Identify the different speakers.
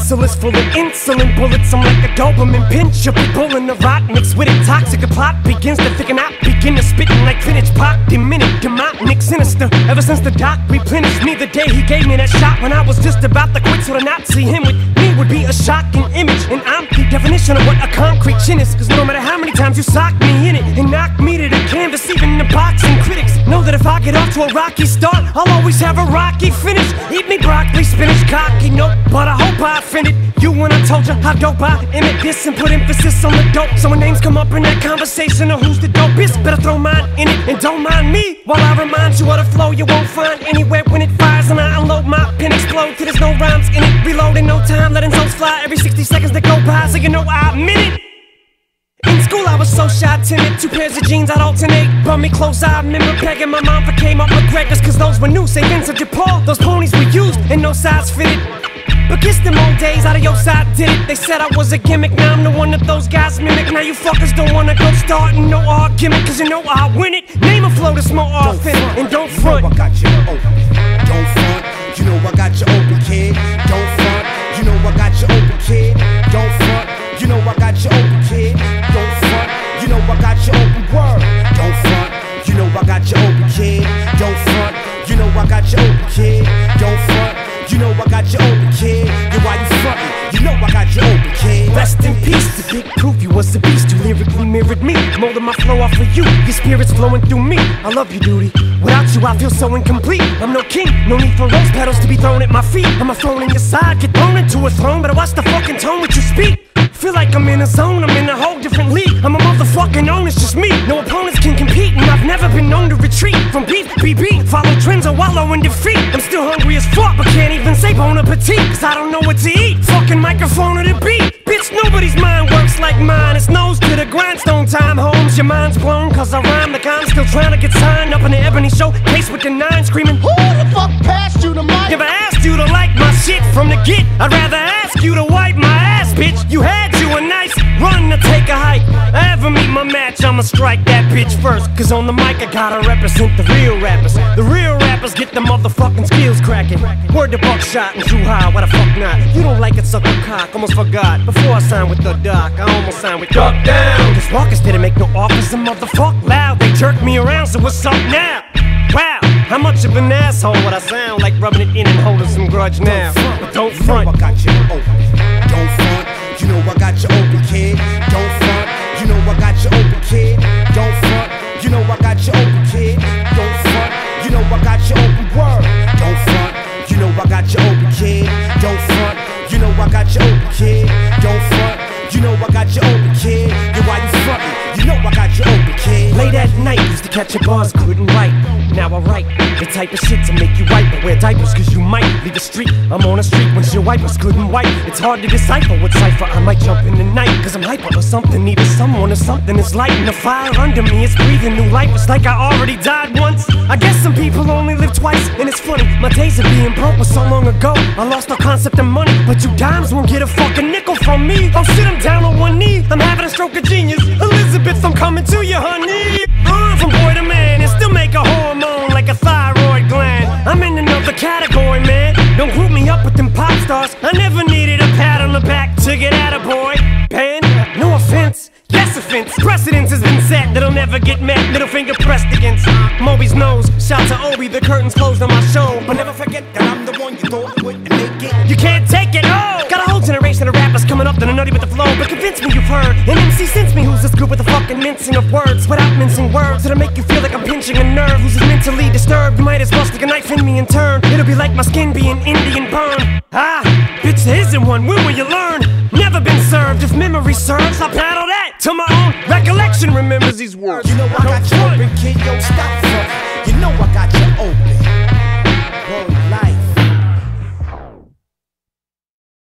Speaker 1: merciless, full of insulin bullets. I'm like a Doberman pinch, a bull in the rot mixed with it. Toxic, a plot begins to thicken out, begin to spitting like vintage pop. Diminic, demonic, sinister. Ever since the doc replenished me the day he gave me that shot, when I was just about to quit, so to not see him with me would be a shocking image. And I'm the definition of what a concrete chin is, cause no matter how many times you sock me in it and knock me to the canvas, even the boxing critics know that if I get off to a rocky start, I'll always have a rocky finish. Eat me broccoli, spinach, cocky, nope, but I hope I offended you when I told you how dope I emit this and put emphasis on the dope. So when names come up in that conversation of who's the dopest, better throw mine in it and don't mind me while I remind you of the flow you won't find anywhere when it fires and I unload my pen explode till there's no rhymes in it. Reload in no time, letting souls fly every 60 seconds that go by, so you know I meant it. In school I was so shy, timid, 2 pairs of jeans I'd alternate. Bummy clothes I remember begging my mom for came up McGregor's, cause those were new, say Vincent de Paul. Those ponies were used and no size fitted, but kiss them old days, out of your side did it. They said I was a gimmick, now I'm the one that those guys mimic. Now you fuckers don't wanna go starting no argument, cause you know I win it. Name a flow that's more often and don't front.
Speaker 2: You know I got you open, don't front. You know I got you open, kid, don't front. You know I got you open, kid, don't front. You know I got you open, kid, don't front. You know I got you open, word, don't front. You know I got you open, kid, don't front. You know I got you open, kid, don't front. You know I got you open, kid. Yeah, why you frontin'? You know I got you open, kid.
Speaker 1: Rest in peace, the big proof you was a beast. You lyrically mirrored me, molding my flow off of you. Your spirit's flowing through me. I love you, duty. Without you, I feel so incomplete. I'm no king, no need for rose petals to be thrown at my feet. I'm a throne in your side, get thrown into a throne. Better watch the fucking tone which you speak. Feel like I'm in a zone, I'm in a whole different league. I'm a motherfucking own, it's just me. No opponents can compete, and I've never been known to retreat from beef, BB. Follow trends or wallow in defeat. I'm still hungry as fuck, but can't even say bon appetit, cause I don't know what to eat. Fucking microphone or the beat. Bitch, nobody's mind works like mine. It's nose to the grindstone time, Holmes. Your mind's blown, cause I rhyme like I'm still trying to get signed up in the Ebony Show. Case with the 9 screaming, who the fuck passed you the mic? Never asked you to like my shit from the get. I'd rather ask you to wipe my ass, bitch. You had you a nice run to take a hike. I ever meet my match, I'ma strike that bitch first. Cause on the mic I gotta represent the real rappers. The real rappers get the motherfucking skills cracking. Word to Buckshot and True High, why the fuck not? You don't like it, suck a cock, almost forgot. Before I signed with the Doc, I almost signed with Duck Down. Cause Walkers didn't make no offers, a motherfuck loud. They jerked me around, so what's up now? Wow, how much of an asshole would I sound? Like rubbing it in and holding some grudge now. But don't front.
Speaker 2: You know I got you open, don't front. You know I got you open, kid, don't front. You know I got you open, kid, don't front. You know I got you open, kid, don't front. You know I got you open, word, don't front. You know I got you open, kid, don't front. You know I got you open, kid, don't front. You know I got you open, kid. Yeah, why you frontin'? You know I got you open, kid.
Speaker 1: Late at night, used to catch your bars, couldn't write. Now I write the type of shit to make you white, but wear diapers cause you might leave the street. I'm on a street when your wipers couldn't wipe. It's hard to decipher what cipher I might jump in the night, cause I'm hyper or something. Needed someone or something is lighting the fire under me. It's breathing new life, it's like I already died once. I guess some people only live twice, and it's funny, my days of being broke was so long ago. I lost all concept of money, but you dimes won't get a fucking nickel from me. Oh shit, I'm down on one knee, I'm having a stroke of genius. Elizabeth, I'm coming to you, honey. From boy to man, and still make a hormone like a thyroid gland. I'm in another category, man. Don't group me up with them pop stars. I never needed a pat on the back to get at a boy band. No offense, yes offense. Precedence has been set that'll never get met. Middle finger pressed against Moby's nose. Shout to Obi, the curtains closed on my show. But never forget that I'm the one you throw it with and make it. You can't take it, oh! Got a whole generation of rappers coming up that are nutty with the flow. But convince me you've heard an MC since me who's this good with the fucking mincing of words. Without mincing words that'll make you feel like I'm pinching a nerve. Who's mentally disturbed, you might as well stick a knife in me and turn. It'll be like my skin being Indian burned. Ah, bitch, there isn't one, when will you learn? Never been served, if memory serves, I'll paddle that till my own recollection remembers these words.
Speaker 2: You know I got you open, kid, yo, stop frontin'. You know I got you open.